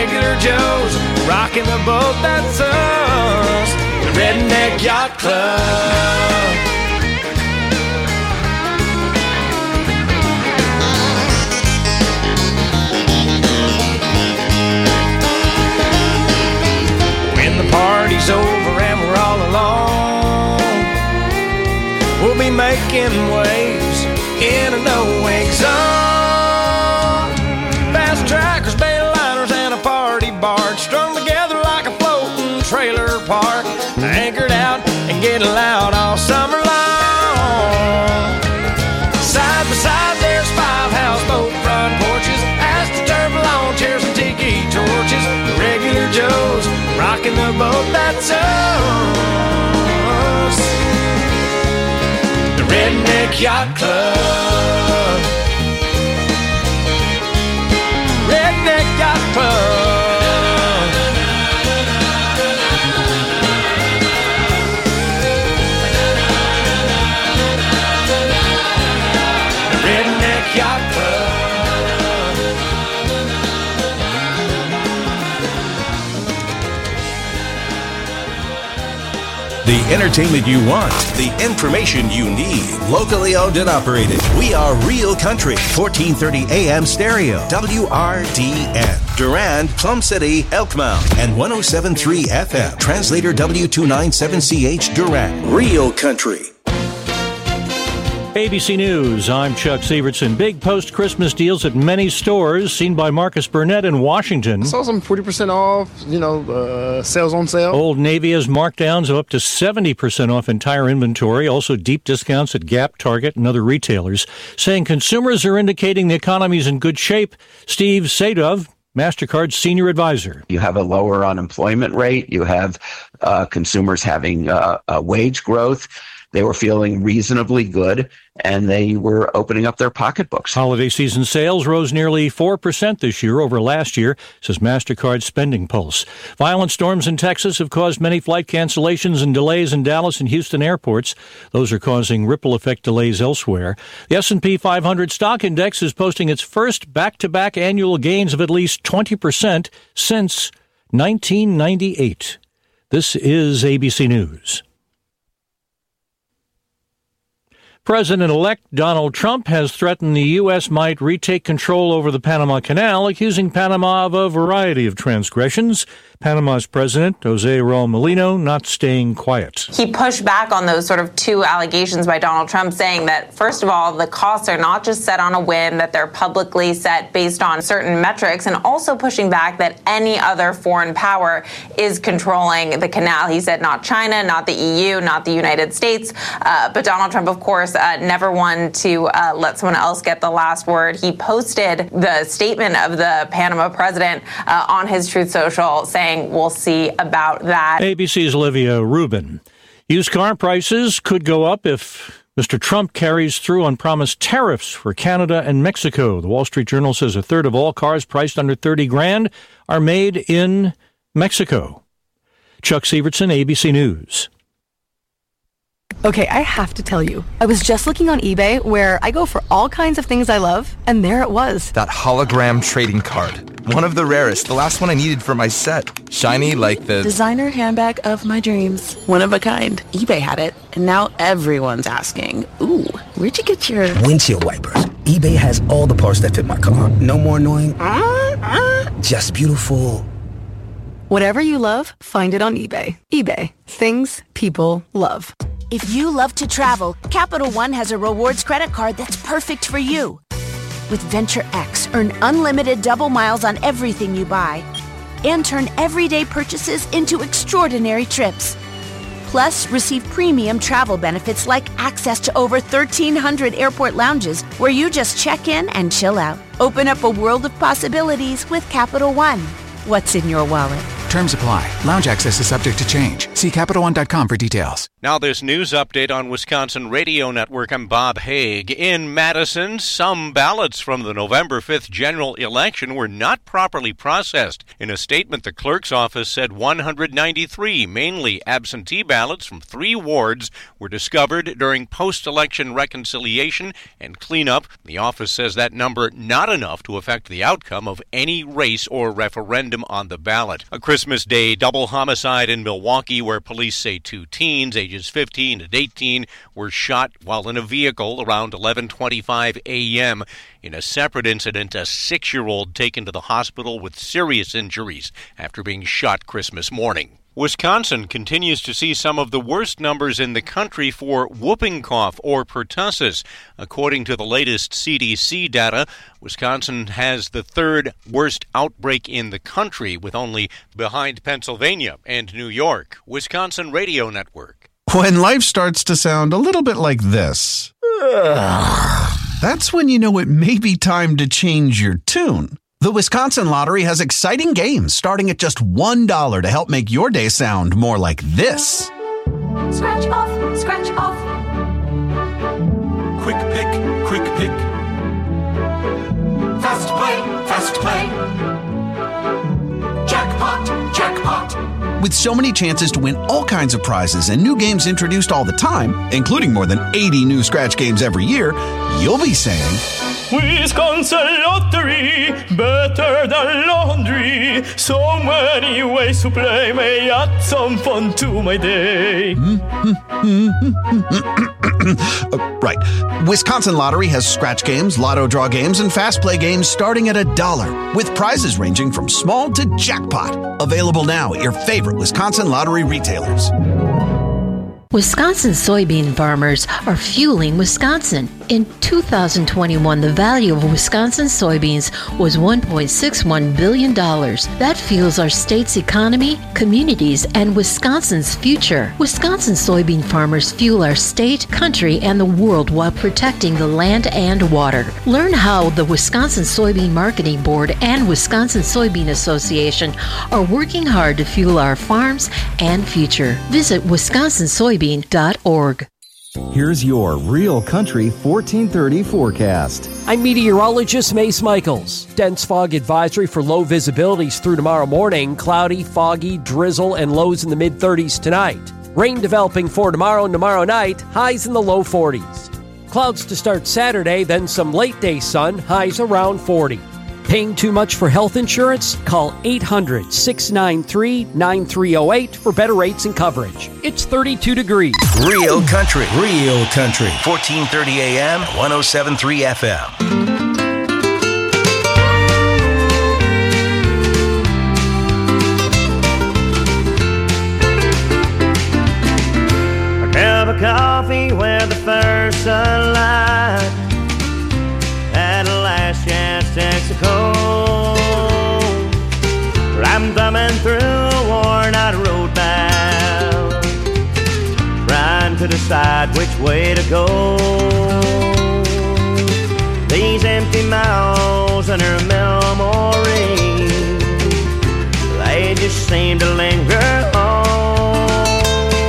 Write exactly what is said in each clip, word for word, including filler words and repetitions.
regular Joes, rocking the boat, that's us, the Redneck Yacht Club. When the party's over and we're all alone, we'll be making waves in a no-wake zone. Fast trackers, bail liners, and a party barge strung together like a floating trailer park, anchored out and getting loud all summer long. Side by side there's five houseboat front porches, astroturf lawn chairs and tiki torches, the regular Joes rocking the boat, that's us, the Redneck Yacht Club. Redneck Yacht Club. The Redneck Yacht Club. The entertainment you want, the information you need. Locally owned and operated. We are Real Country, fourteen thirty A M stereo, W R D N. Durand, Plum City, Elkmount, and one oh seven point three F M. Translator W two ninety-seven C H, Durand. Real Country. A B C News, I'm Chuck Sievertson. Big post-Christmas deals at many stores, seen by Marcus Burnett in Washington. I saw some forty percent off, you know, uh, sales on sale. Old Navy has markdowns of up to seventy percent off entire inventory. Also deep discounts at Gap, Target, and other retailers, saying consumers are indicating the economy's in good shape. Steve Sadov, MasterCard's senior advisor. You have a lower unemployment rate. You have uh, consumers having uh, uh, wage growth. They were feeling reasonably good, and they were opening up their pocketbooks. Holiday season sales rose nearly four percent this year over last year, says MasterCard's Spending Pulse. Violent storms in Texas have caused many flight cancellations and delays in Dallas and Houston airports. Those are causing ripple effect delays elsewhere. The S and P five hundred stock index is posting its first back-to-back annual gains of at least twenty percent since nineteen ninety-eight. This is A B C News. President-elect Donald Trump has threatened the U S might retake control over the Panama Canal, accusing Panama of a variety of transgressions. Panama's president, Jose Raul Molino, not staying quiet. He pushed back on those sort of two allegations by Donald Trump, saying that, first of all, the costs are not just set on a whim, that they're publicly set based on certain metrics, and also pushing back that any other foreign power is controlling the canal. He said not China, not the E U, not the United States. Uh, but Donald Trump, of course, uh, never one to uh, let someone else get the last word. He posted the statement of the Panama president uh, on his Truth Social, saying, we'll see about that. A B C's Olivia Rubin. Used car prices could go up if Mister Trump carries through on promised tariffs for Canada and Mexico. The Wall Street Journal says a third of all cars priced under thirty grand are made in Mexico. Chuck Sievertson, A B C News. Okay, I have to tell you, I was just looking on eBay where I go for all kinds of things I love, and there it was. That hologram trading card. One of the rarest, the last one I needed for my set. Shiny like the... designer handbag of my dreams. One of a kind. eBay had it, and now everyone's asking, ooh, where'd you get your... windshield wipers. eBay has all the parts that fit my car. No more annoying... Uh, uh, just beautiful. Whatever you love, find it on eBay. eBay. Things people love. If you love to travel, Capital One has a rewards credit card that's perfect for you. With Venture X, earn unlimited double miles on everything you buy and turn everyday purchases into extraordinary trips. Plus, receive premium travel benefits like access to over thirteen hundred airport lounges where you just check in and chill out. Open up a world of possibilities with Capital One. What's in your wallet? Terms apply. Lounge access is subject to change. See Capital One dot com for details. Now this news update on Wisconsin Radio Network. I'm Bob Haig. In Madison, some ballots from the November fifth general election were not properly processed. In a statement, the clerk's office said one hundred ninety-three, mainly absentee ballots from three wards, were discovered during post-election reconciliation and cleanup. The office says that number not enough to affect the outcome of any race or referendum on the ballot. A Christmas Day double homicide in Milwaukee where police say two teens, ages fifteen and eighteen, were shot while in a vehicle around eleven twenty-five a.m. In a separate incident, a six-year-old taken to the hospital with serious injuries after being shot Christmas morning. Wisconsin continues to see some of the worst numbers in the country for whooping cough or pertussis. According to the latest C D C data, Wisconsin has the third worst outbreak in the country, with only behind Pennsylvania and New York. Wisconsin Radio Network. When life starts to sound a little bit like this, that's when you know it may be time to change your tune. The Wisconsin Lottery has exciting games starting at just one dollar to help make your day sound more like this. Scratch off, scratch off. Quick pick, quick pick. Fast play, fast play. Jackpot, jackpot. With so many chances to win all kinds of prizes and new games introduced all the time, including more than eighty new scratch games every year, you'll be saying, Wisconsin Lottery, better than laundry. So many ways to play, may add some fun to my day. uh, right. Wisconsin Lottery has scratch games, lotto draw games, and fast play games starting at a dollar, with prizes ranging from small to jackpot. Available now at your favorite Wisconsin Lottery retailers. Wisconsin soybean farmers are fueling Wisconsin. In two thousand twenty-one, the value of Wisconsin soybeans was one point six one billion dollars. That fuels our state's economy, communities, and Wisconsin's future. Wisconsin soybean farmers fuel our state, country, and the world while protecting the land and water. Learn how the Wisconsin Soybean Marketing Board and Wisconsin Soybean Association are working hard to fuel our farms and future. Visit wisconsin soybean dot org. Here's your Real Country fourteen thirty forecast. I'm meteorologist Mace Michaels. Dense fog advisory for low visibilities through tomorrow morning. Cloudy, foggy, drizzle, and lows in the mid-thirties tonight. Rain developing for tomorrow and tomorrow night. Highs in the low forties. Clouds to start Saturday, then some late-day sun. Highs around forty. Paying too much for health insurance? Call eight hundred, six nine three, nine three zero eight for better rates and coverage. It's thirty-two degrees. Real Country. Real Country. fourteen thirty A M, one oh seven point three F M. A cup of coffee where the first sunlight at a last chance takes a cold. I'm thumbing through a worn-out road map, trying to decide which way to go. These empty miles and her memory, they just seem to linger on.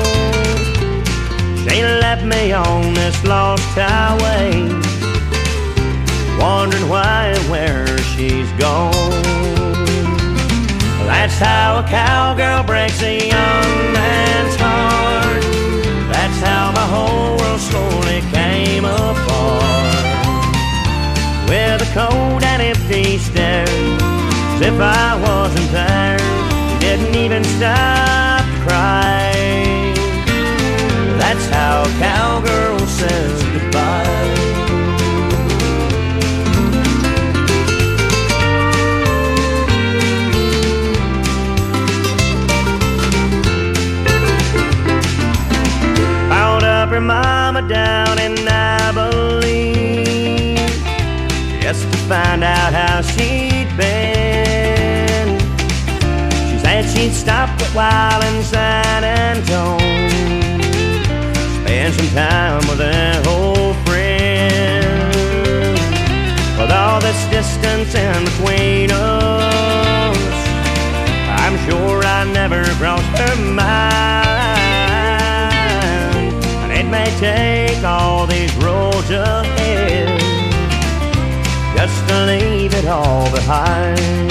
She left me on this lost highway, wondering why and where she's gone. That's how a cowgirl breaks a young man's heart. That's how my whole world slowly came apart. With a cold and empty stare, as if I wasn't there. She didn't even stop to cry. That's how a cowgirl says goodbye. Her mama down in Abilene, just to find out how she'd been. She said she'd stop a while in San Antone, spend some time with an old friend. With all this distance in between us, I'm sure I years ahead, just to leave it all behind.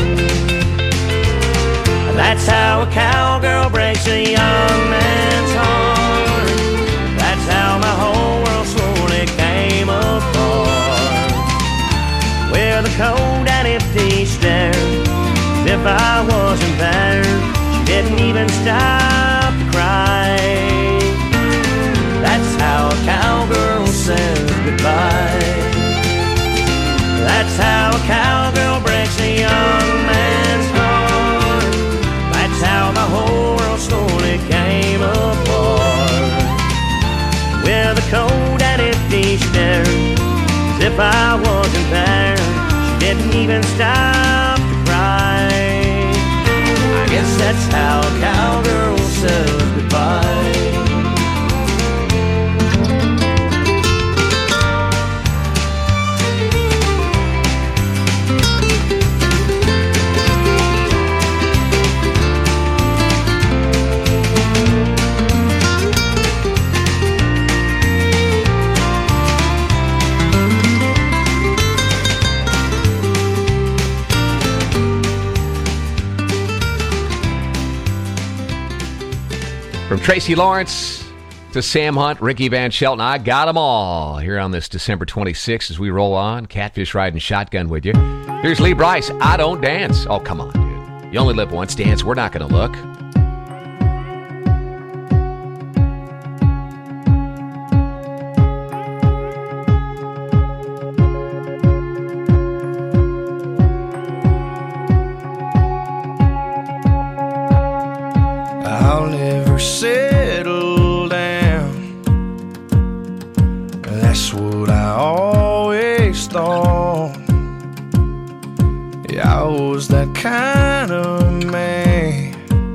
That's how a cowgirl breaks a young man's heart. That's how my whole world slowly came apart. With a cold and empty stare, as if I wasn't there, she didn't even stop to cry. That's how a cowgirl says goodbye. That's how a cowgirl breaks a young man's heart. That's how the whole world slowly came apart. With a cold and empty stare, as if I wasn't there, she didn't even stop to cry. I guess that's how a cowgirl says goodbye. From Tracy Lawrence to Sam Hunt, Ricky Van Shelton, I got them all here on this December twenty-sixth as we roll on. Catfish riding shotgun with you. Here's Lee Brice, I Don't Dance. Oh, come on, dude. You only live once, dance. We're not going to look. I'll never settle down. That's what I always thought. Yeah, I was that kind of man.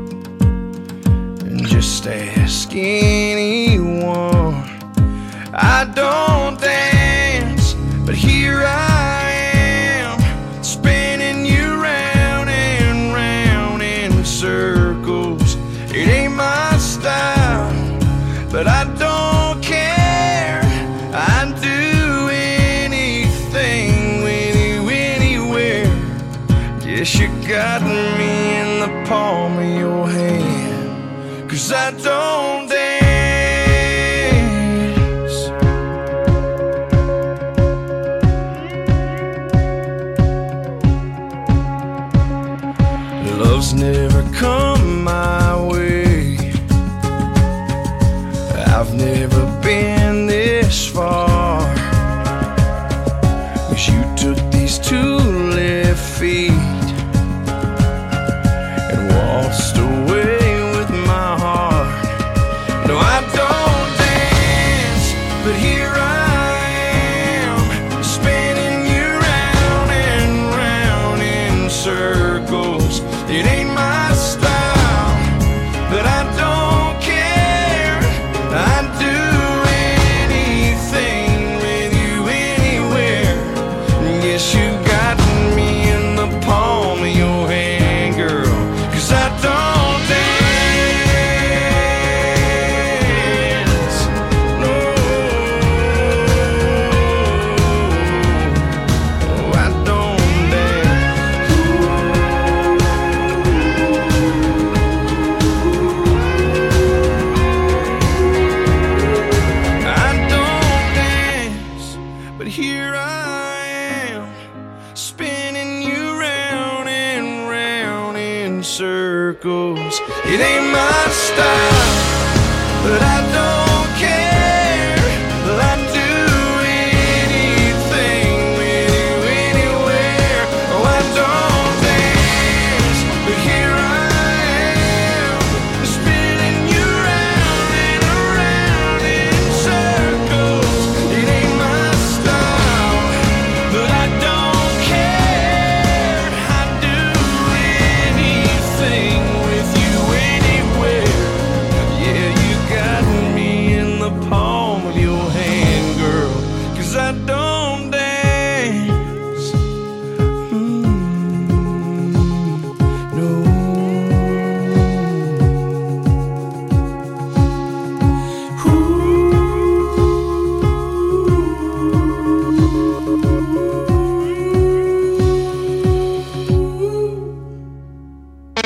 And just ask anyone. I don't dance, but here I am, spinning you round and round in circles. It ain't my style, but I don't care. I'd do anything with you anywhere. Guess you got me in the palm of your hand, 'cause I don't dance. Love's never come my way. I've never been this far, 'cause you took these two left feet and waltzed away with my heart. No, I don't dance, but here I am, spinning you round and round in circles. It ain't my style, but I don't care. I'd do anything with you anywhere. Yes, you got me in the palm of your hand, girl, 'cause I don't dance. No, I don't dance. I don't dance, but here I am, spinning you round and round in circles. It ain't my style, but I don't care. I'd do anything with you anywhere. Oh, I don't dance, but here I am, spinning you round and around in circles. It ain't my style, but I don't care. I'd do anything with you anywhere. Yeah, you got me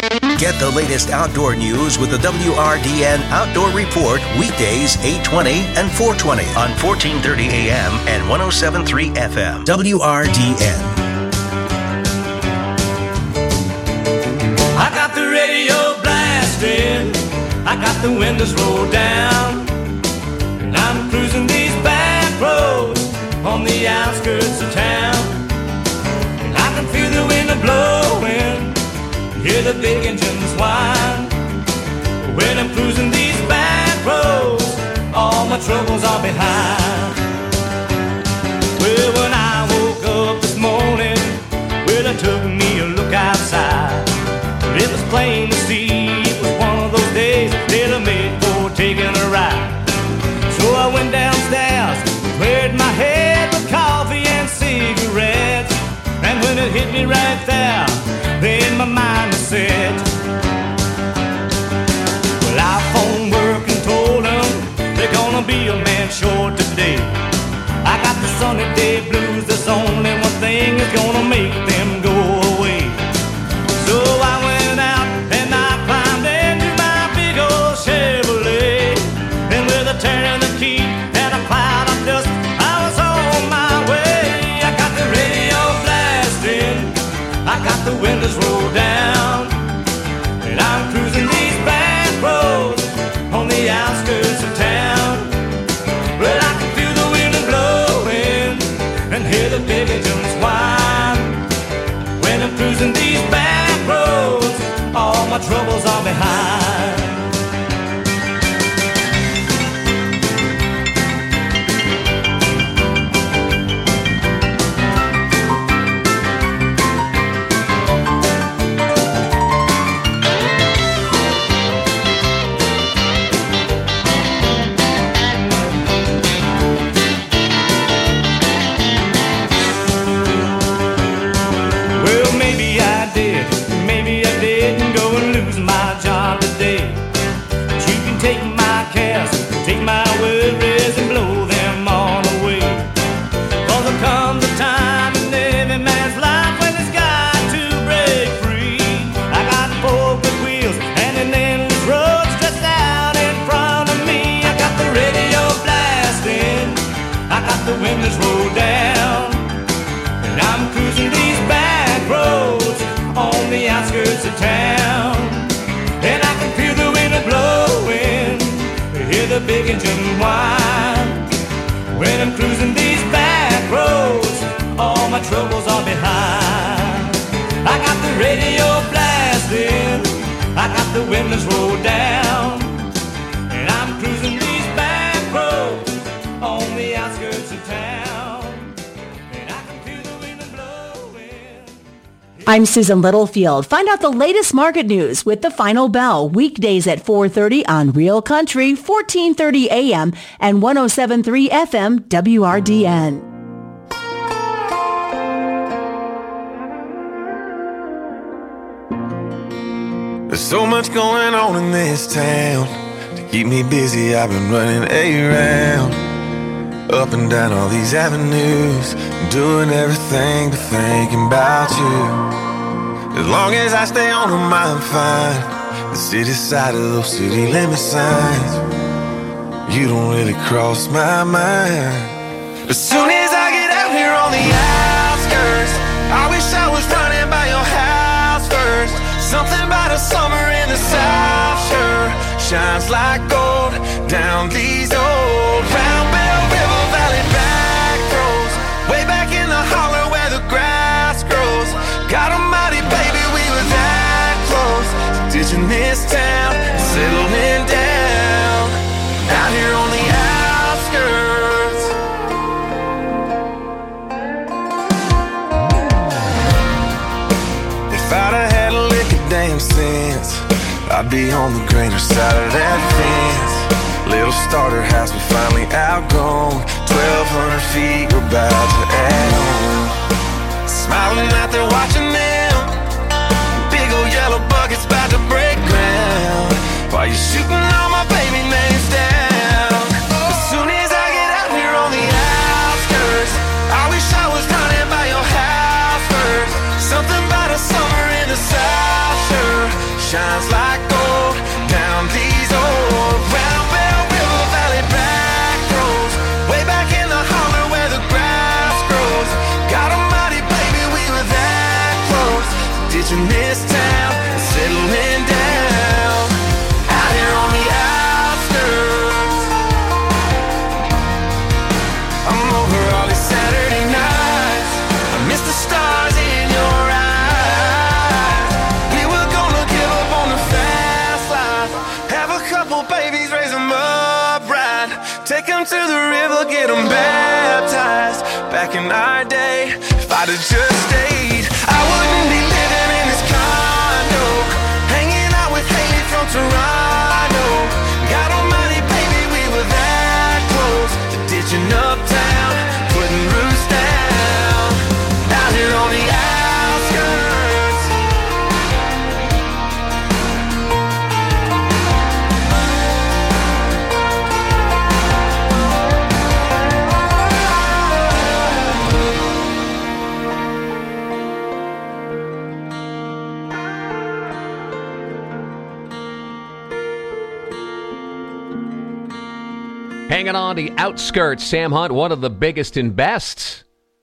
Get the latest outdoor news with the W R D N Outdoor Report weekdays eight twenty and four twenty on fourteen thirty A M and one oh seven point three F M. W R D N. I got the radio blasting, I got the windows rolled down, and I'm cruising these back roads on the outskirts of town. And I can feel the wind blowing, hear the big engines whine. When I'm cruising these back roads, all my troubles are behind. Well, when I woke up this morning, well, I took me a look outside. It was plain to see it was one of those days that I made for taking a ride. So I went downstairs, cleared my head with coffee and cigarettes. And when it hit me right there, then my mind was set. Well, I phoned work and told them they're gonna be a man short today. I got the sunny day blues, there's only one thing that's gonna make them go away. So I went out and I climbed into my big old Chevrolet, and with a turn of the key and a cloud of dust, I was on my way. I got the radio blasting, I got the windows rolled down, and I'm cruising these back roads on the outskirts of town. Well, I can feel the wind blowing and hear the big engines whine. When I'm cruising these back roads, all my troubles are behind. The windows roll down, and I'm cruising these back roads on the outskirts of town. And I can feel the wind blowing, hear the big engine whine. When I'm cruising these back roads, all my troubles are behind. I got the radio blasting, I got the windows rolled down, and I'm cruising these back roads on the outskirts of town, and I can feel the wind blowing. I'm Susan Littlefield. Find out the latest market news with The Final Bell, weekdays at four thirty on Real Country, fourteen thirty A M and one oh seven point three F M W R D N. There's so much going on in this town. To keep me busy, I've been running around, up and down all these avenues, doing everything but thinking about you. As long as I stay on them, I'm fine. The city side of those city limit signs, you don't really cross my mind. As soon as I get out here on the outskirts, I wish I was running by your house first. Something about a summer in the South sure shines like gold down these old Round Bell River Valley back roads, way back in the holler where the grass grows. God almighty, baby, we were that close to ditching this town, settling down out here on the outskirts. If I'd have had a lick of damn sense, I'd be on the greener side of that fence. Little starter house we finally outgrown, twelve hundred feet we're about to add on. Smiling out there watching them, big old yellow buckets about to break ground, while you're shooting all my baby names down. As soon as I get out here on the outskirts, I wish I was running by your house first. Something about a summer in the South sure shines like gold down these old round bell river valley back roads, way back in the holler where the grass grows. God almighty, baby, we were that close, ditching this town and settling down out here on the outskirts. I'm over all these Saturday nights, I miss the stars in your eyes. We were gonna give up on the fast life, have a couple babies, raise them up right, take them to the river, get them baptized. Back in our day, if I'd have just stayed, I wouldn't be living in this condo, hanging out with Haley from Toronto. God almighty, baby, we were that close to ditching uptown, putting roots down out here on the outskirts. Hanging on the outskirts, Sam Hunt, one of the biggest and best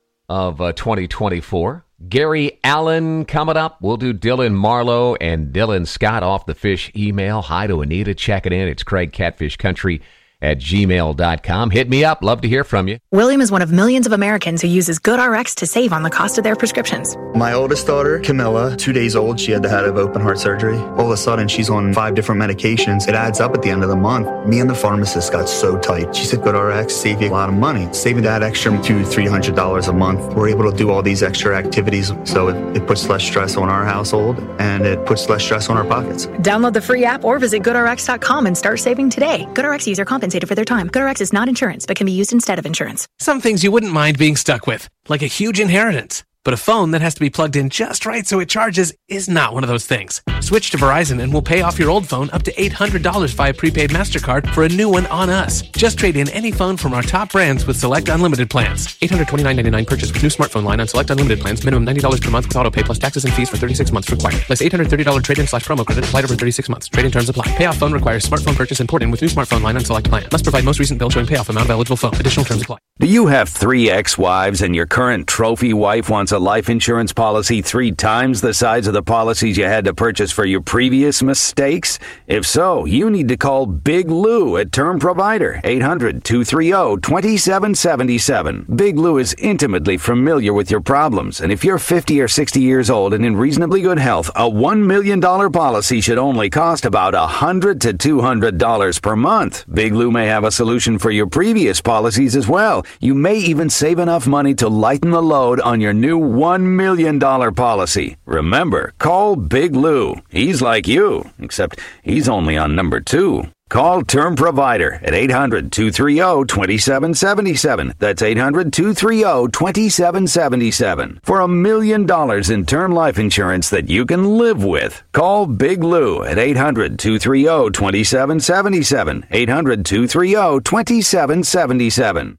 of uh, twenty twenty-four. Gary Allen coming up. We'll do Dylan Marlowe and Dylan Scott off the fish email. Hi to Anita, check it in. It's Craig Catfish Country at gmail dot com. Hit me up. Love to hear from you. William is one of millions of Americans who uses GoodRx to save on the cost of their prescriptions. My oldest daughter, Camilla, two days old, she had to have open heart surgery. All of a sudden, she's on five different medications. It adds up at the end of the month. Me and the pharmacist got so tight. She said, GoodRx save you a lot of money. Saving that extra two, three hundred dollars a month. We're able to do all these extra activities, so it, it puts less stress on our household and it puts less stress on our pockets. Download the free app or visit good r x dot com and start saving today. GoodRx user compensated for their time. GoodRx is not insurance, but can be used instead of insurance. Some things you wouldn't mind being stuck with, like a huge inheritance. But a phone that has to be plugged in just right so it charges is not one of those things. Switch to Verizon and we'll pay off your old phone up to eight hundred dollars via prepaid MasterCard for a new one on us. Just trade in any phone from our top brands with select unlimited plans. eight hundred twenty-nine ninety-nine purchase with new smartphone line on select unlimited plans. Minimum ninety dollars per month with auto pay plus taxes and fees for thirty-six months required. Less eight hundred thirty dollars trade-in slash promo credit applied over thirty-six months. Trade-in terms apply. Payoff phone requires smartphone purchase and port-in with new smartphone line on select plan. Must provide most recent bill showing payoff amount of eligible phone. Additional terms apply. Do you have three ex-wives and your current trophy wife wants a life insurance policy three times the size of the policies you had to purchase for your previous mistakes? If so, you need to call Big Lou at Term Provider, eight hundred, two three zero, two seven seven seven. Big Lou is intimately familiar with your problems, and if you're fifty or sixty years old and in reasonably good health, a one million dollars policy should only cost about one hundred to two hundred dollars per month. Big Lou may have a solution for your previous policies as well. You may even save enough money to lighten the load on your new one million dollars policy. Remember, call Big Lou. He's like you, except he's only on number two. Call Term Provider at eight hundred, two three zero, two seven seven seven. That's eight hundred, two three zero, two seven seven seven. For a million dollars in term life insurance that you can live with. Call Big Lou at eight hundred, two three zero, two seven seven seven. eight hundred, two three zero, two seven seven seven.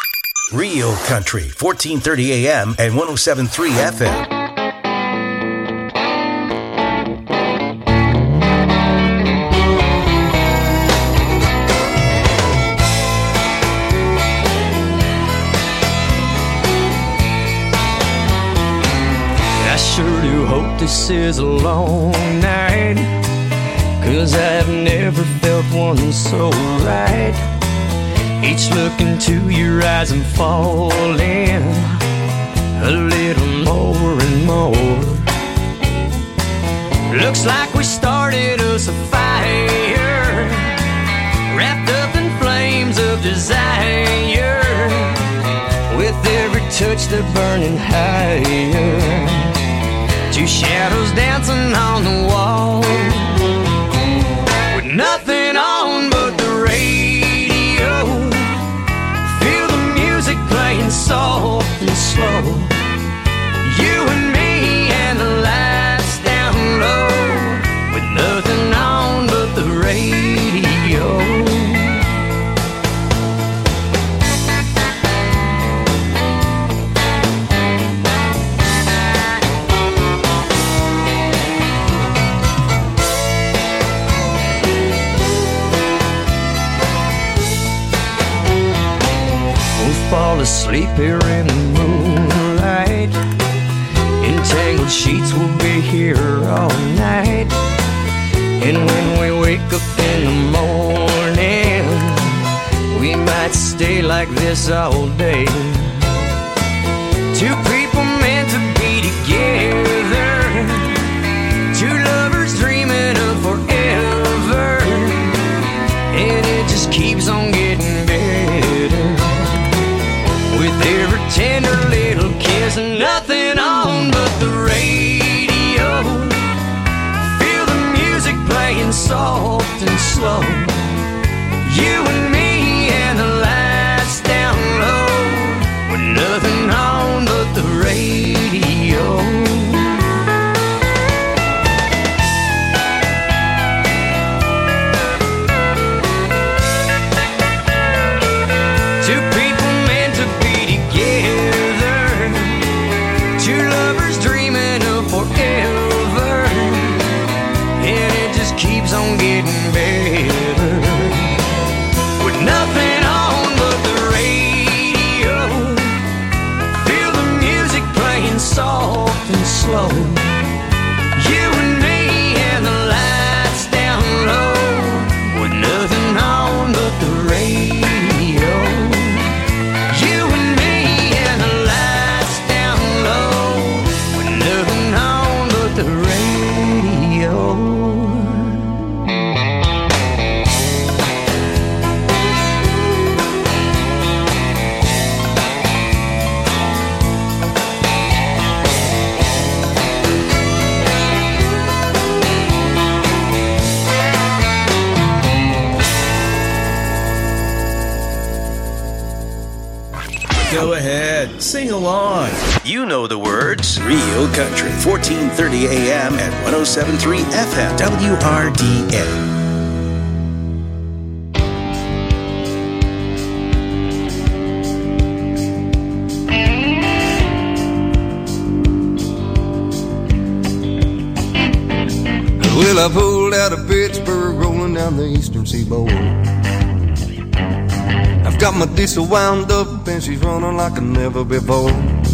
Real Country, fourteen thirty A M and one oh seven point three F M. I sure do hope this is a long night, 'cause I've never felt one so right. Each look into your eyes I'm falling a little more and more. Looks like we started us a fire, wrapped up in flames of desire. With every touch they're burning higher, two shadows dancing on the wall, with nothing on but the radio. Feel the music playing soft and slow. You and me and the lights down low, with nothing on but the radio. asleep here in the moonlight. Entangled sheets will be here all night. And when we wake up in the morning, we might stay like this all day. Two people meant to be together, two lovers dreaming of forever, and it just keeps on getting better. With every tender little kiss and nothing on but the radio. Feel the music playing soft and slow. You and me and the lights down low, with nothing on but the radio. Two people meant to be together, two lovers dreaming of forever, and it just keeps on getting better. With nothing on but the radio, feel the music playing soft and slow. You and me and the lights down low, with nothing on but the radio. You and me and the lights down low, with nothing on but the radio. Go ahead, sing along. You know the words. Real Country, fourteen thirty A M and one oh seven point three F M, W R D N. Well, I pulled out of Pittsburgh, rolling down the eastern seaboard. I've got my diesel wound up and she's running like never before.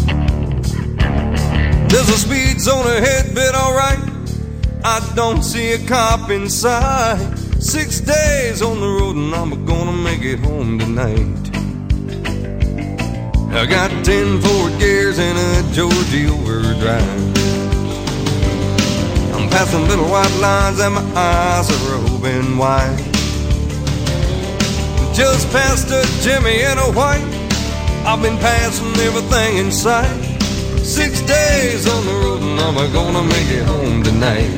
There's a speed zone ahead, but alright, I don't see a cop in sight. Six days on the road and I'm gonna make it home tonight. I got ten Ford gears and a Georgia overdrive. I'm passing little white lines and my eyes are open wide. Just past a Jimmy in a white, I've been passing everything in sight. Six days on the road and I'm gonna make it home tonight.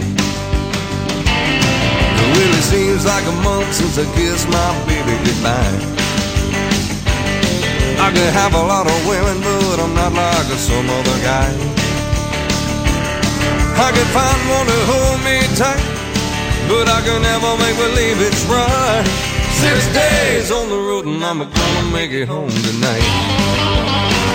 It really seems like a month since I kissed my baby goodbye. I could have a lot of women, but I'm not like some other guy. I could find one to hold me tight, but I can never make believe it's right. Six days on the road and I'm gonna make it home tonight.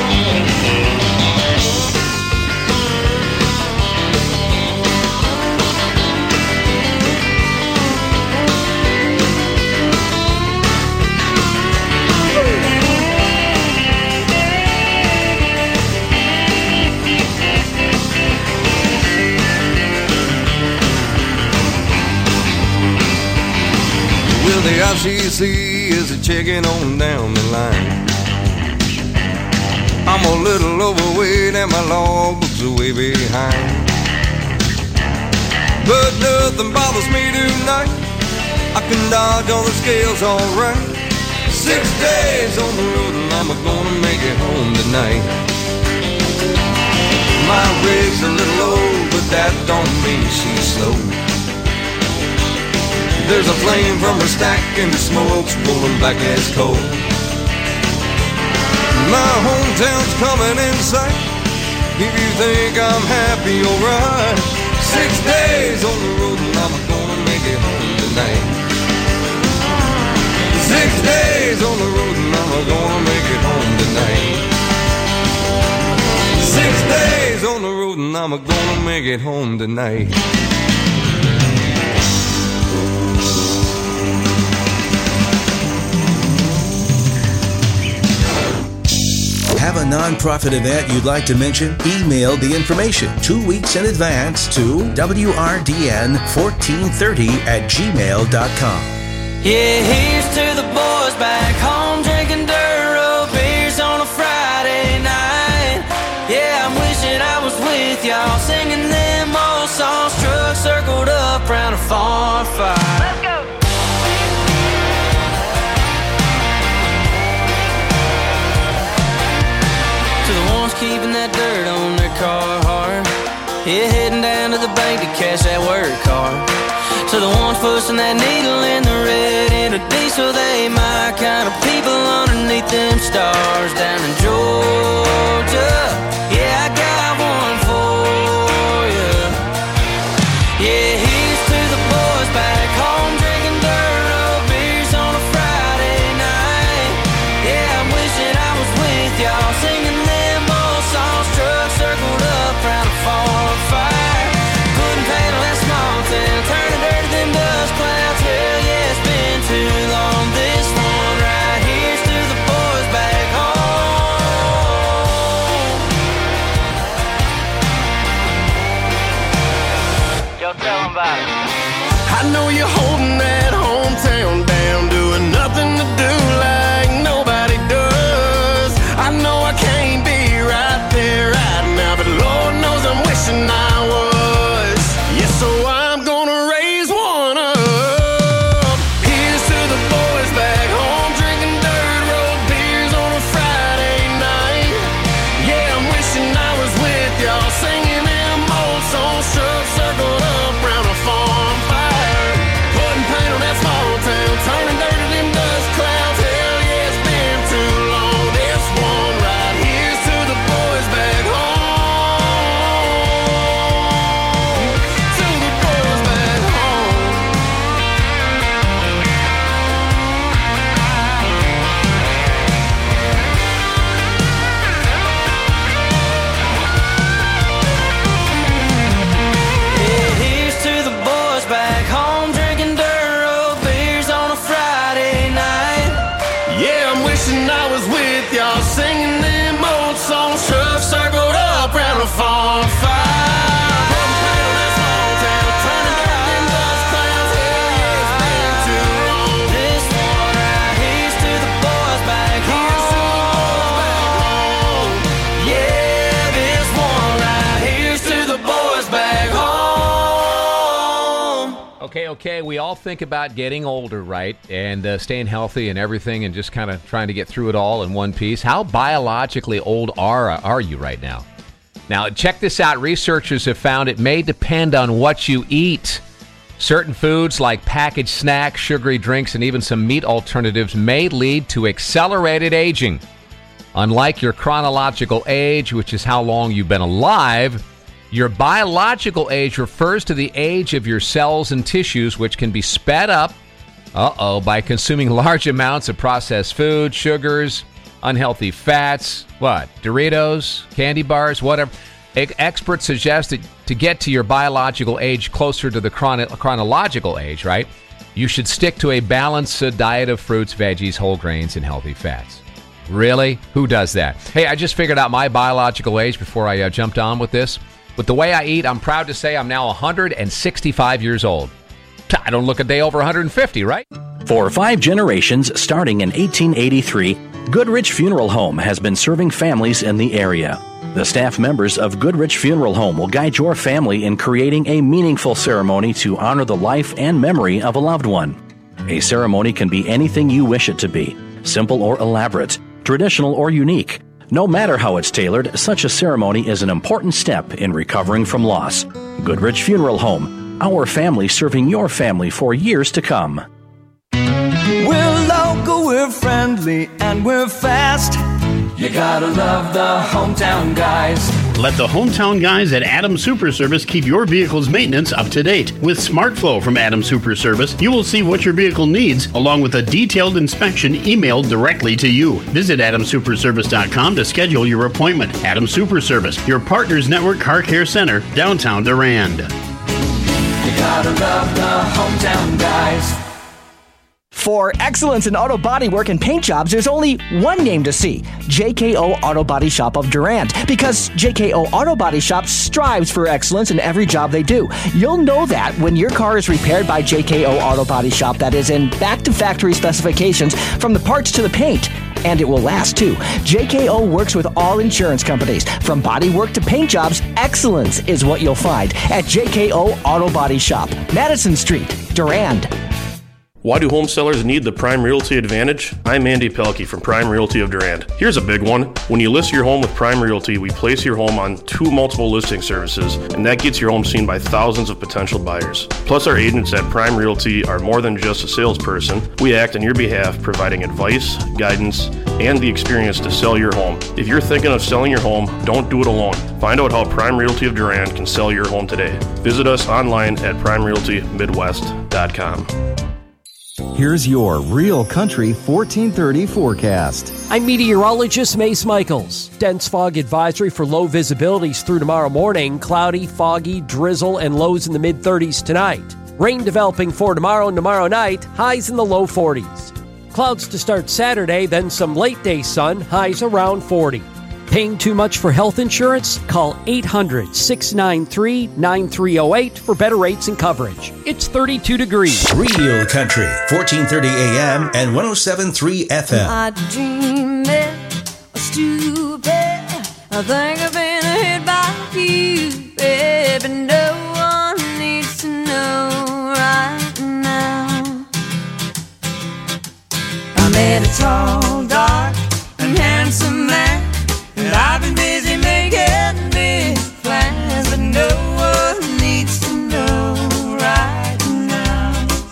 Well, the I C C is a checking on down the line. I'm a little overweight and my logbook's way behind, but nothing bothers me tonight. I can dodge on the scales alright. Six days on the road and I'm gonna make it home tonight. My rig's a little old, but that don't mean she's slow. There's a flame from her stack and the smoke's rolling back as coal. My hometown's coming in sight. If you think I'm happy, alright. Six days on the road and I'm gonna make it home tonight. Six days on the road and I'm gonna make it home tonight. Six days on the road and I'm gonna make it home tonight. nonprofit event you'd like to mention? Email the information two weeks in advance to W R D N fourteen thirty at gmail dot com. Yeah, here's to the boys back home drinking dirt road beers on a Friday night. Yeah, I'm wishing I was with y'all singing them old songs, trucks circled up round a farm fire. Let's go! To the ones keeping that dirt on their car hard, yeah, heading down to the bank to cash that work card. To the ones pushing that needle in the red in a diesel, they my kind of people underneath them stars down in Georgia. Yeah, I got one for you. Yeah, here's to the boys back home drinking dirt road beers on a Friday night. Yeah, I'm wishing I was with y'all singing them old songs, trucks circled up round a farm fire, putting paint on that small town, turning dirt to them dust clouds. Hell yeah, it's been too long. This one right here's to the boys back home. Yo, tell them about it. I know you're holding that hometown down, doing nothing to do like nobody does. I know I can't be right there right now, but Lord knows I'm wishing I was. Yeah, so I'm gonna raise one up. Here's to the boys back home drinking dirt road beers on a Friday night. Yeah, I'm wishing I was with y'all singing them old songs, trucks circled up round a farm fire, putting paint on that small town, turning dirt to them dust clouds. Hell yeah, it's been too long. This one right here's to the boys back home. To the boys back home. Yeah, here's to the boys back home drinking dirt road beers on a Friday night. Yeah, I'm wishing I was with y'all singing them old songs, trucks circled up round a farm fire, putting paint on that small town, turning dirt to them dust clouds. Hell yeah, it's been too long. This one right here's to the boys back home. Yeah, this one right here's to the boys back home. Okay, okay. We all think about getting older, right? And uh, staying healthy and everything and just kind of trying to get through it all in one piece. How biologically old are, are you right now? Now, check this out. Researchers have found it may depend on what you eat. Certain foods like packaged snacks, sugary drinks, and even some meat alternatives may lead to accelerated aging. Unlike your chronological age, which is how long you've been alive, your biological age refers to the age of your cells and tissues, which can be sped up, uh-oh, by consuming large amounts of processed food, sugars, unhealthy fats, what, Doritos, candy bars, whatever. E- experts suggest that to get to your biological age closer to the chrono- chronological age, right, you should stick to a balanced uh, diet of fruits, veggies, whole grains, and healthy fats. Really? Who does that? Hey, I just figured out my biological age before I uh, jumped on with this. With the way I eat, I'm proud to say I'm now one hundred sixty-five years old. I don't look a day over one hundred fifty, right? For five generations, starting in eighteen eighty-three, Goodrich Funeral Home has been serving families in the area. The staff members of Goodrich Funeral Home will guide your family in creating a meaningful ceremony to honor the life and memory of a loved one. A ceremony can be anything you wish it to be, simple or elaborate, traditional or unique. No matter how it's tailored, such a ceremony is an important step in recovering from loss. Goodrich Funeral Home, our family serving your family for years to come. We're local, we're friendly, and we're fast. You gotta love the hometown guys. Let the hometown guys at Adams Super Service keep your vehicle's maintenance up to date. With SmartFlow from Adams Super Service, you will see what your vehicle needs, along with a detailed inspection emailed directly to you. Visit adams super service dot com to schedule your appointment. Adams Super Service, your Partners Network Car Care Center, downtown Durand. You gotta love the hometown guys. For excellence in auto body work and paint jobs, there's only one name to see, J K O Auto Body Shop of Durand. Because J K O Auto Body Shop strives for excellence in every job they do. You'll know that when your car is repaired by J K O Auto Body Shop that is in back-to-factory specifications from the parts to the paint. And it will last, too. J K O works with all insurance companies. From body work to paint jobs, excellence is what you'll find at J K O Auto Body Shop, Madison Street, Durand. Why do home sellers need the Prime Realty Advantage? I'm Andy Pelkey from Prime Realty of Durand. Here's a big one. When you list your home with Prime Realty, we place your home on two multiple listing services, and that gets your home seen by thousands of potential buyers. Plus, our agents at Prime Realty are more than just a salesperson. We act on your behalf, providing advice, guidance, and the experience to sell your home. If you're thinking of selling your home, don't do it alone. Find out how Prime Realty of Durand can sell your home today. Visit us online at prime realty midwest dot com. Here's your Real Country fourteen thirty forecast. I'm meteorologist Mace Michaels. Dense fog advisory for low visibilities through tomorrow morning. Cloudy, foggy, drizzle, and lows in the mid-thirties tonight. Rain developing for tomorrow and tomorrow night. Highs in the low forties. Clouds to start Saturday, then some late-day sun. Highs around forty. Paying too much for health insurance? Call eight hundred, six nine three, nine three zero eight for better rates and coverage. It's thirty-two degrees. Real Country, fourteen thirty A M and one oh seven point three F M. I dream it, stupid. I think I've been hit by you, baby. No one needs to know right now. I met a tall, dark, and handsome man. And I've been busy making big plans, but no one needs to know right now.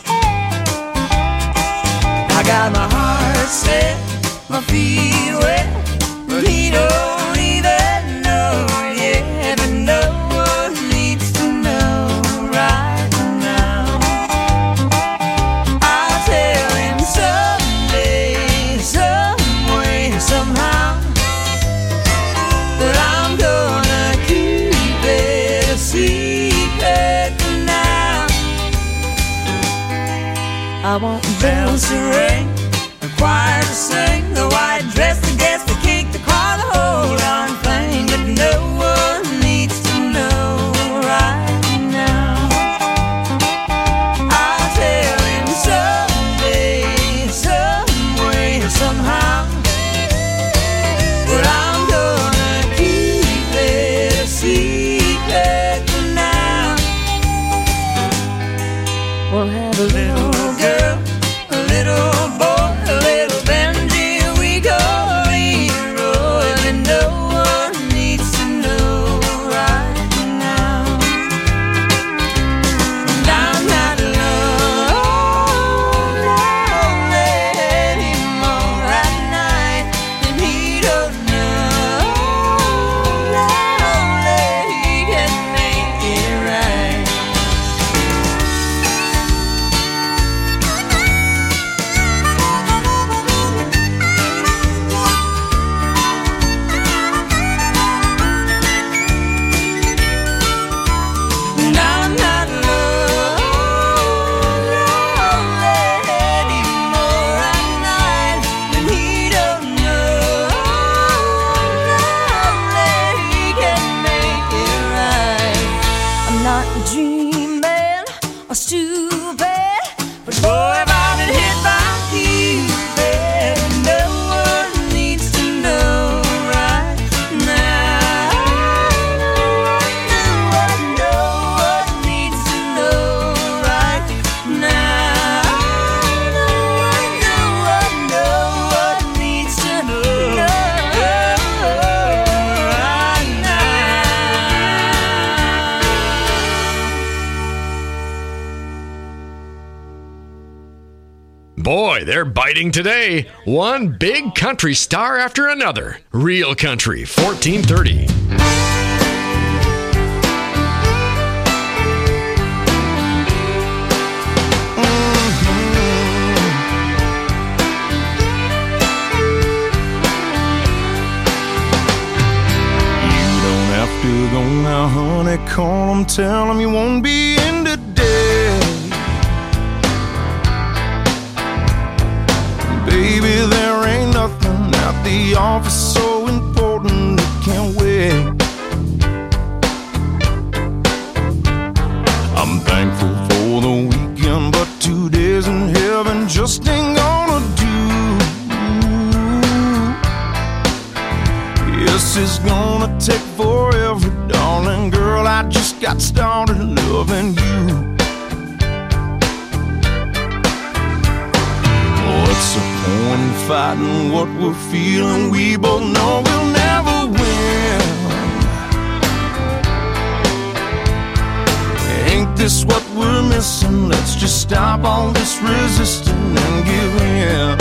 I got my heart set, my feet wet, but he don't even know yet. But no one needs to know right now. I'll tell him someday, some way, somehow. I want bells to ring, a choir to sing, the white dress, the guest, the cake, the car, the whole darn thing. But no one needs to know right now. I'll tell him someday, some way, somehow. But I'm gonna keep it a secret for now. We'll have a little girl, a little boy, a little Benji, we go Leroy, and no one needs to know right now. And I'm not alone, lonely anymore at night, and he don't know, lonely, he can make it right. Boy, they're biting today. One big country star after another. Real Country, fourteen thirty. To go now, honey, call them, tell them you won't be in today. just ain't gonna do. Yes, it's gonna take forever, darling girl. I just got started loving you. What's the point in fighting what we're feeling? We both know we'll never win. Ain't this what we're missing? Let's just stop all this resisting and give in.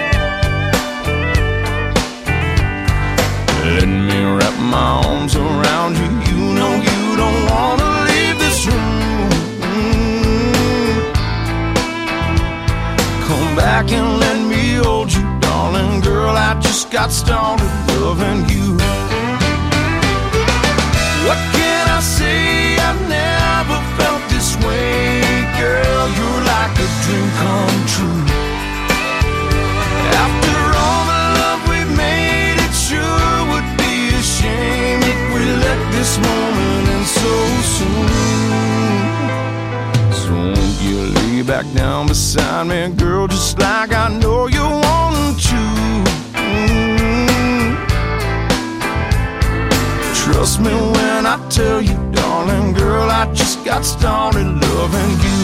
Let me wrap my arms around you. You know you don't wanna leave this room. Come back and let me hold you, darling girl. I just got started loving you. What can I say? I've never felt this way, girl. You're like a dream come true. After all the love we've made, it sure would be a shame if we let this moment end so soon. So won't you lay back down beside me, girl, just like I know you want to. Mm. Trust me when I tell you, darling girl, I just got started loving you.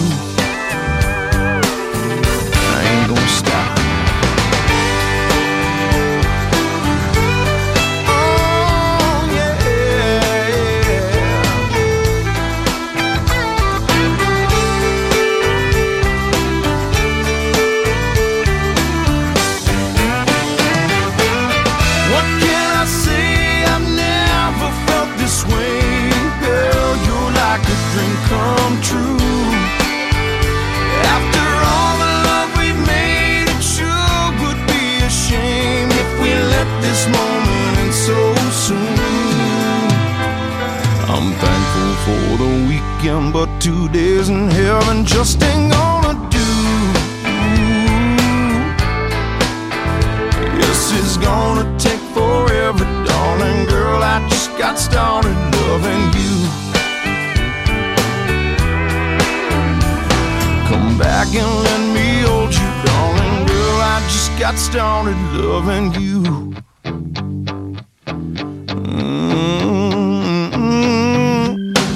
I ain't gonna stop. Come true. After all the love we've made, it sure would be a shame if we let this moment end so soon. I'm thankful for the weekend, but two days in heaven just ain't gonna do. Yes, it's gonna take forever, darling girl. I just got started loving you. Come back and let me hold you, darling girl. I just got started loving you. Mm-hmm.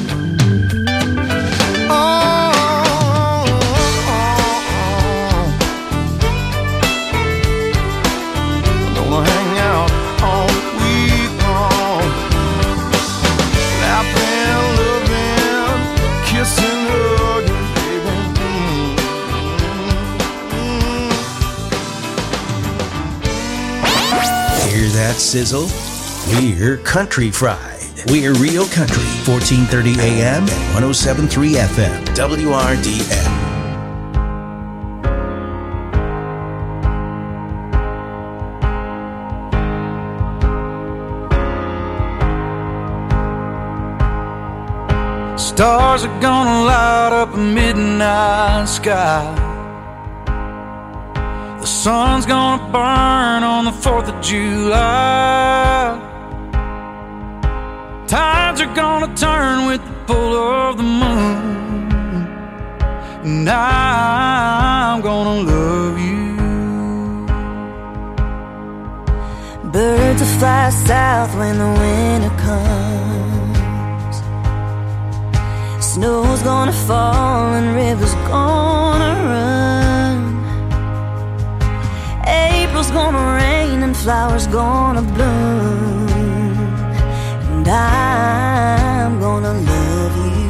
Oh, I'm gonna hang out all week long, laughing, loving, kissing, hugging. Hear that sizzle? We're Country Fried. We're Real Country, fourteen thirty A M and one oh seven point three F M, W R D N. Stars are gonna light up a midnight sky. The sun's gonna burn on the fourth of July. Tides are gonna turn with the pull of the moon, and I'm gonna love you. Birds will fly south when the winter comes. Snow's gonna fall and rivers gonna run. April's gonna rain and flowers gonna bloom, and I'm gonna love you.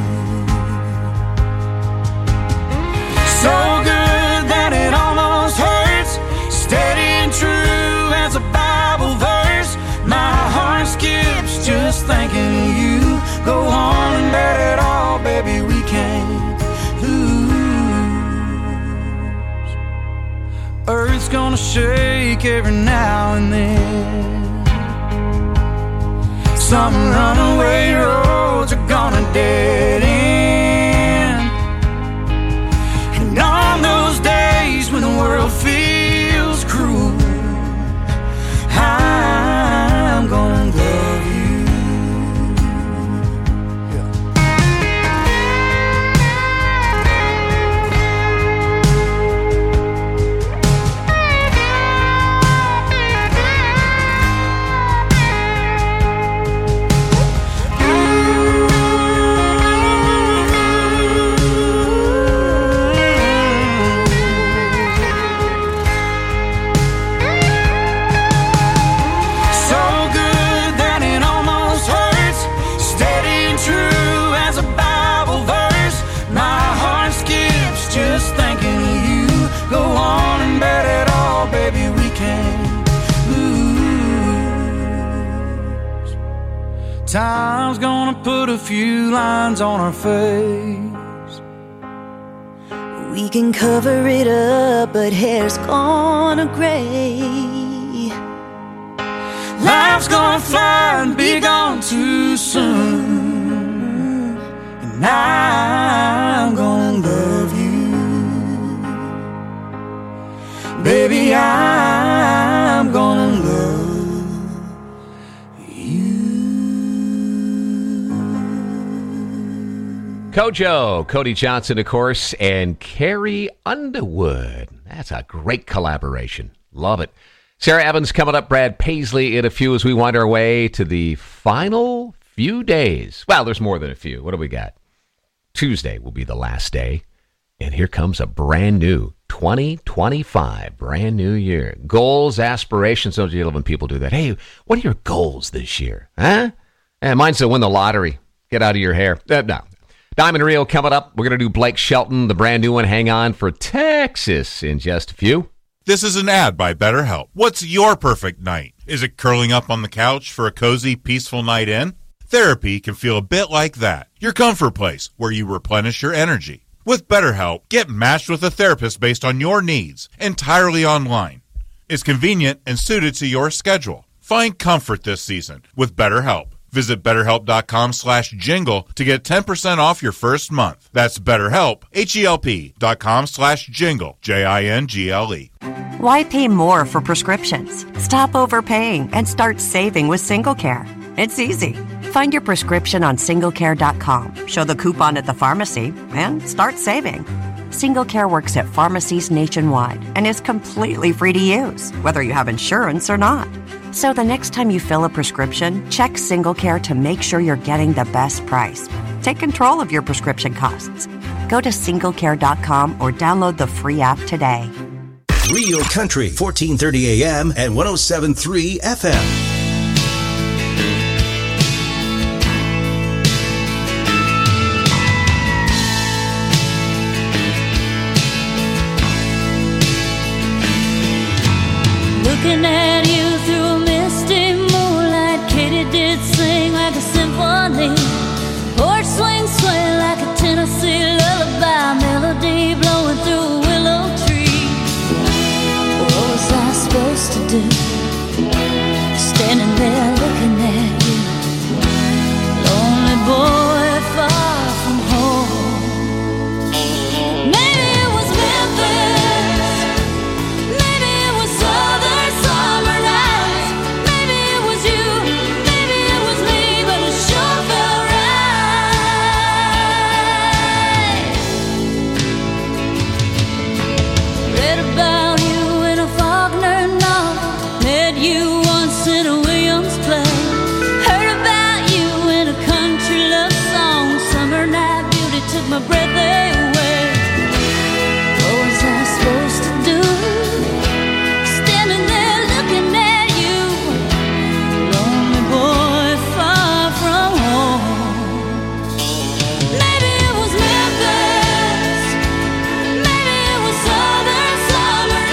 So good that it almost hurts, steady and true as a Bible verse. My heart skips just thinking of you. Go on and bet it all, baby, we can't lose. Earth's gonna shake every now and then. Some runaway roads are gonna dead end. And on those days when the world feels cruel, I'm gonna love you. Time's gonna put a few lines on our face. We can cover it up, but hair's gonna gray. Life's gonna fly and be gone too soon. And I'm gonna love you. Baby, I'm gonna love Kojo, Cody Johnson, of course, and Carrie Underwood. That's a great collaboration. Love it. Sarah Evans coming up, Brad Paisley in a few as we wind our way to the final few days. Well, there's more than a few. What do we got? Tuesday will be the last day. And here comes a brand new twenty twenty-five, brand new year. Goals, aspirations. Don't you love when people do that? Hey, what are your goals this year? Huh? And mine's to win the lottery. Get out of your hair. Uh, no. Diamond Rio coming up. We're going to do Blake Shelton, the brand new one. Hang on for Texas in just a few. This is an ad by BetterHelp. What's your perfect night? Is it curling up on the couch for a cozy, peaceful night in? Therapy can feel a bit like that. Your comfort place where you replenish your energy. With BetterHelp, get matched with a therapist based on your needs, entirely online. It's convenient and suited to your schedule. Find comfort this season with BetterHelp. Visit BetterHelp.com slash jingle to get ten percent off your first month. That's BetterHelp, H-E-L-P dot com slash jingle, J I N G L E. Why pay more for prescriptions? Stop overpaying and start saving with SingleCare. It's easy. Find your prescription on single care dot com, show the coupon at the pharmacy, and start saving. SingleCare works at pharmacies nationwide and is completely free to use, whether you have insurance or not. So the next time you fill a prescription, check SingleCare to make sure you're getting the best price. Take control of your prescription costs. Go to single care dot com or download the free app today. Real Country, fourteen thirty A M and one oh seven point three F M. Looking at you through a misty moonlight, Katie did sing like a symphony. Porch swing sway like a Tennessee lullaby, melody blowing through a willow tree. What was I supposed to do? Standing there looking at you, lonely boy far from home. Maybe it was Memphis, maybe it was Southern summer nights, maybe it was you, maybe it was me, but it sure felt right. Read about you in a Faulkner novel, met you once in a Williams play, heard about you in a country love song. Summer night beauty took my breath away. What was I supposed to do? Standing there looking at you, lonely boy far from home. Maybe it was Memphis, maybe it was Southern summer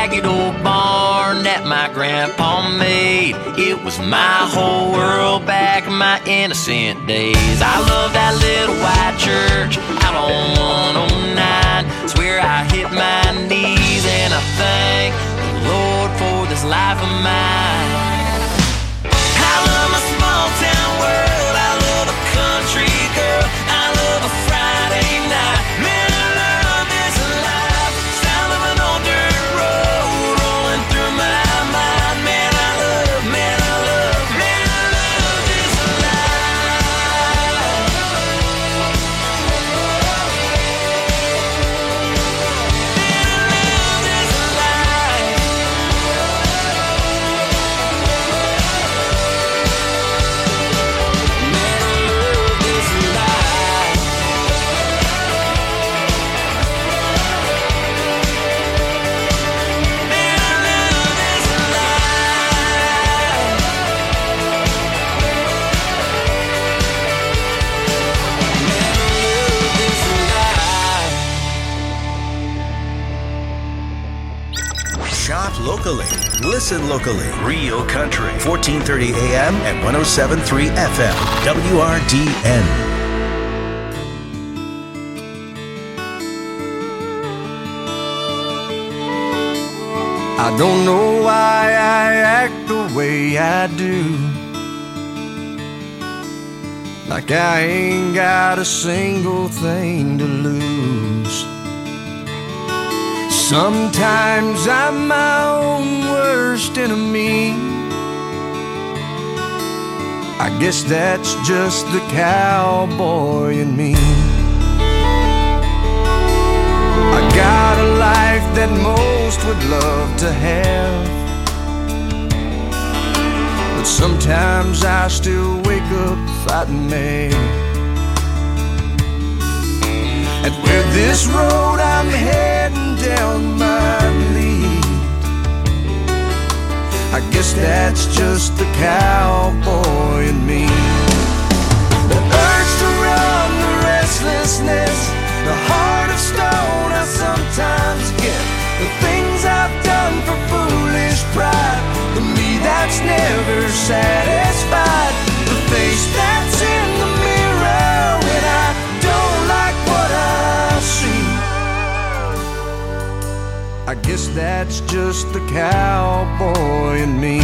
ragged old barn that my grandpa made. It was my whole world back in my innocent days. I love that little white church out on one oh nine. It's where I hit my knees and I thank the Lord for this life of mine. I love my small town world. I love a country girl. I love a Friday night. Man, I love this life. Sound of an old dirt road rolling through my mind. Man, I love, man, I love, man, I love this life. Man, I love this life. Man, I love this life. Man, I love this life. Man, I love this life. Shop locally. Listen locally. Real Country. fourteen thirty A M and one oh seven point three F M. W R D N. I don't know why I act the way I do. Like I ain't got a single thing to lose. Sometimes I'm my own worst enemy. I guess that's just the cowboy in me. I got a life that most would love to have, but sometimes I still wake up fighting mad. And where this road I'm heading down might lead, I guess that's just the cowboy in me. The urge to run, the restlessness, the heart of stone I sometimes get. The things I've done for foolish pride, the me that's never satisfied. The face that's in the mirror when I don't like what I see. I guess that's just the cowboy in me.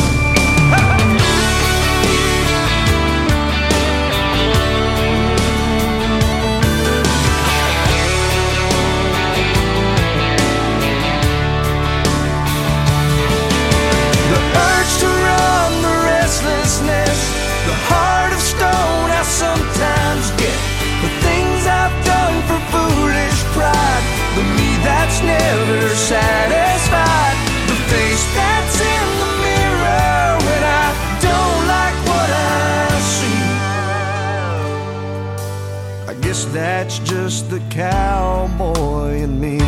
The heart of stone I sometimes get. The things I've done for foolish pride, the me that's never satisfied. The face that's in the mirror when I don't like what I see. I guess that's just the cowboy in me.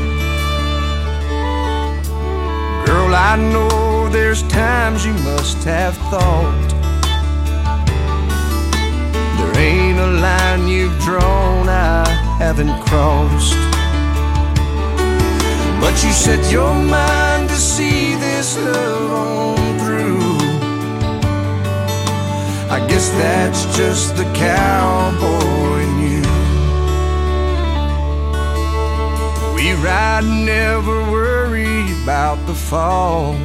Girl, I know there's times you must have thought there ain't a line you've drawn I haven't crossed. But you set your mind to see this love on through. I guess that's just the cowboy in you. We ride and never worry about the fall.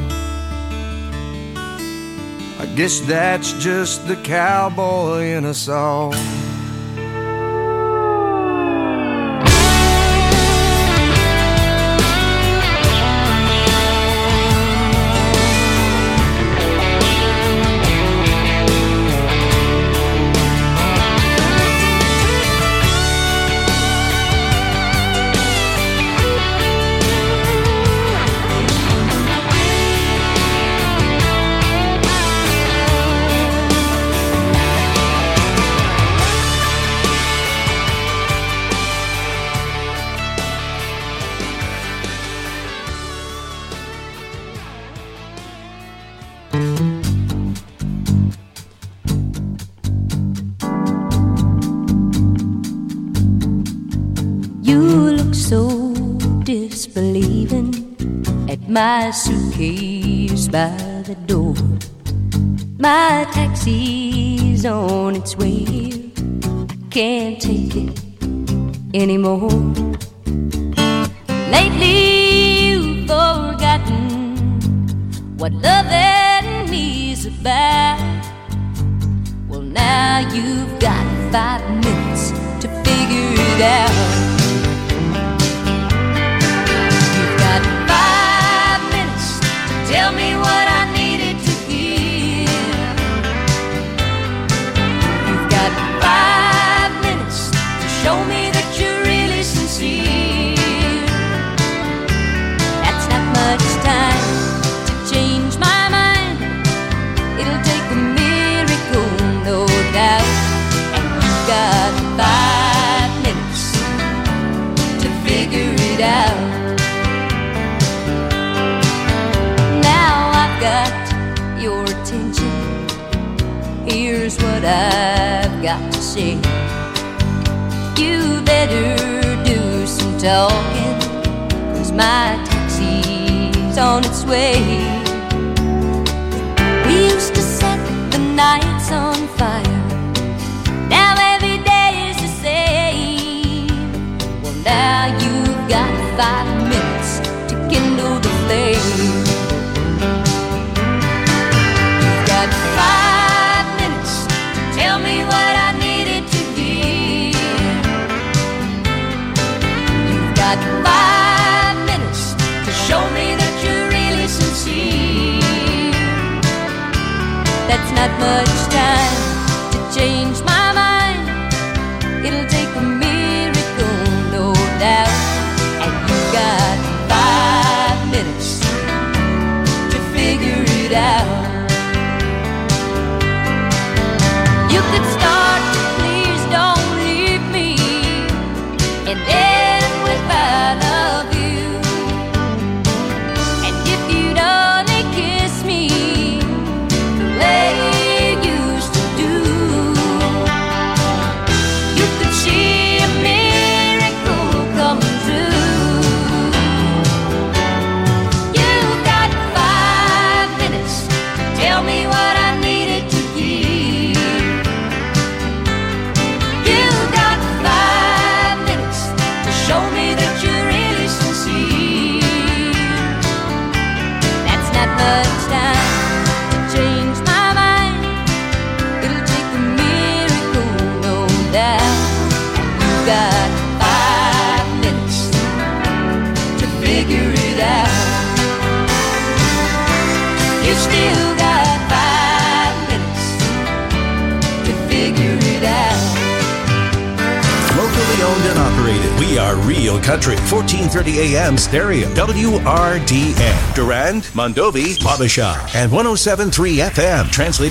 I guess that's just the cowboy in us all. my suitcase by the door. My taxi's on its way. Can't take it anymore. Lately you've forgotten what loving me's about. Well, now you've got five minutes to figure it out. You've got five minutes to tell me what I needed to hear. You've got five minutes to show me that you're really sincere. That's not much time to change my mind. It'll take a miracle, no doubt. And you've got five minutes to figure it out. Now I've got your attention. Here's what I've got to say. You better do some talking, 'cause my taxi's on its way. We used to set the nights on fire. Now every day is the same. Well, now you've got five minutes to kindle the flame. You've got five minutes to tell me what I needed to hear. You've got five minutes to show me that you're really sincere. That's not much time to change my mind. It'll take a miracle, no doubt. And you got five minutes to figure it out. You could start to please don't leave me and end with I love you. And if you'd only kiss me the way you used to do, you could see a miracle come true. You've got five minutes to tell me what I needed to hear. You've got five minutes to show me that you're really sincere. That's not much time to change my mind. It'll take a miracle, no doubt. And you've got five minutes to figure it out. You still got five minutes to figure it out. Locally owned and operated. We are Real Country. fourteen thirty A M stereo. W R D N. Durand, Mondovi, Wabasha. And one oh seven point three F M. Translated